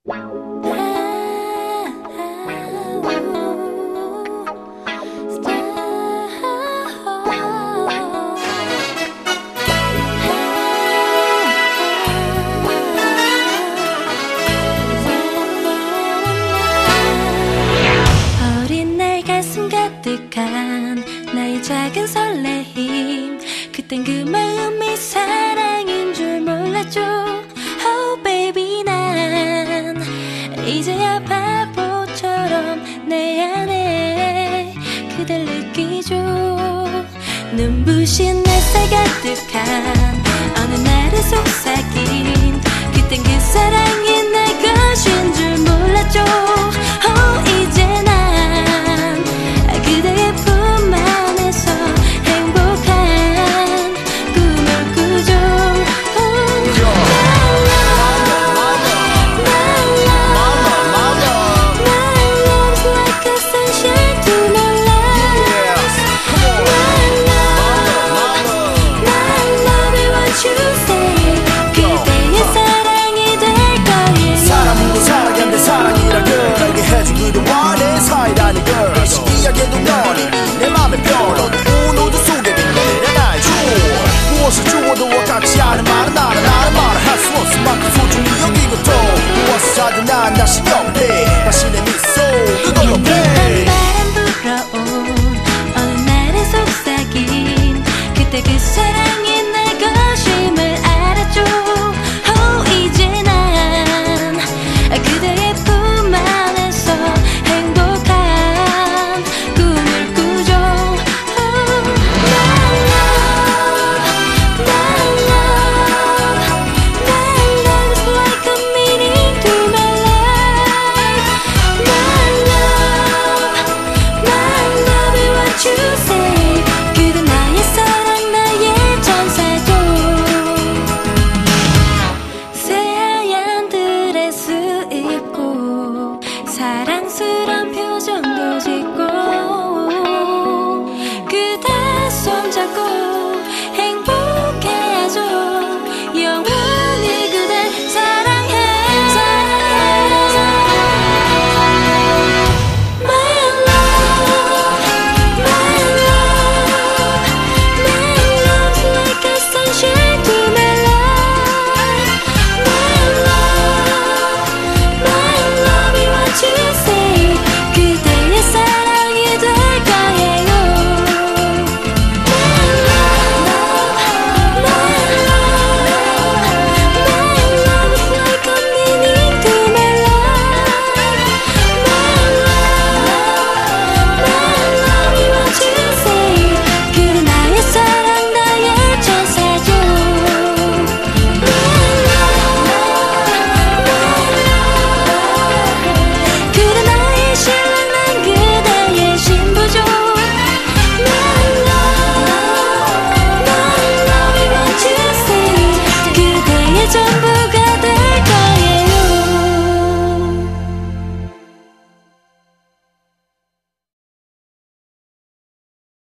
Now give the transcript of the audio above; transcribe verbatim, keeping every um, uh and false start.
가득한 나의 작은 설레임, 그땐 그 마음이 사랑인 줄 몰랐죠. Oh baby, 난 이제야 바보처럼 내 안에 그댈 느끼죠. 눈부신 햇살 가득한 어느 날의 속삭임, 그땐 그 사랑이 내 것인 줄 몰랐죠. Oh, 이제 난 그대의 품 안에서 행복한 꿈을 꾸죠. Oh, my love, my love, my love's like a sunshine to my life. My love, my love is what you say. 그대의 사랑이 될 거예요. 사람도 사랑인데 사랑이란 걸 알게 해준 그대와 내 사이라는 걸 신기하게도 너는 내 맘에 별로 오늘도 속에 빛내는 나의 주. 무엇을 주어도 같지 않은 말은 나는 나는 말을 할 수 없을 만큼 소중히 여기고 또 무엇을 하든 난 다시 옆에 다시 내 미소